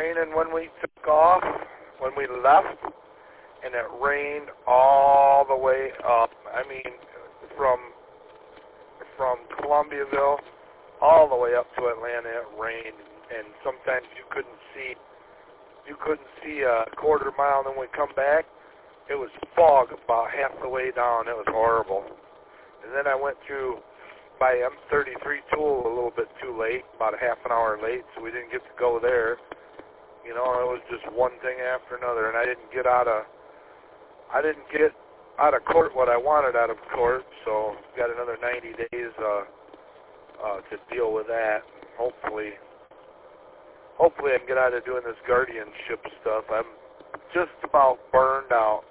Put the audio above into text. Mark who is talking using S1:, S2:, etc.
S1: raining when we took off, when we left, and it rained all the way up. I mean, from Columbiaville all the way up to Atlanta, it rained, and sometimes you couldn't see a quarter mile. And then we come back, it was fog about half the way down. It was horrible. And then I went through by M33 Tool a little bit too late, about a half an hour late, so we didn't get to go there. You know, it was just one thing after another, and I didn't get out of court what I wanted out of court, so got another 90 days to deal with that. Hopefully I can get out of doing this guardianship stuff. I'm just about burned out.